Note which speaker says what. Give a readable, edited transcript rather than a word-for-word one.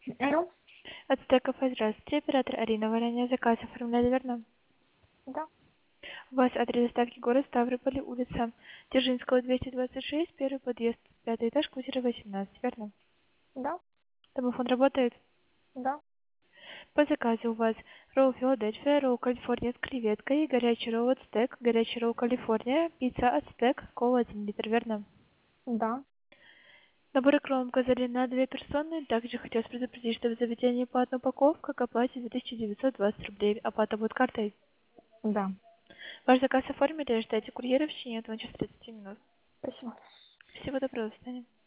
Speaker 1: Алло?
Speaker 2: От Стеков, здравствуйте. Оператор Арина. Вы ранее заказ оформляли, верно?
Speaker 1: Да,
Speaker 2: У вас адрес доставки город Ставрополь, улица Дзержинского, 226, первый подъезд, пятый этаж, квартира 18, верно?
Speaker 1: да,
Speaker 2: Домофон работает?
Speaker 1: да.
Speaker 2: По заказу у вас ролл Филадельфия, ролл Калифорния с креветкой, горячий ролл от стек, горячий ролл Калифорния, пицца от стек, кола 1 литр, верно?
Speaker 1: Да.
Speaker 2: Набор икру указали на 2 персоны. Также хотелось предупредить, что в заведении платная упаковка к оплате 2920 рублей. Оплата будет картой.
Speaker 1: Да.
Speaker 2: Ваш заказ оформили, ждайте курьера в течение 1 часа 30 минут.
Speaker 1: Спасибо.
Speaker 2: Всего доброго, до свидания.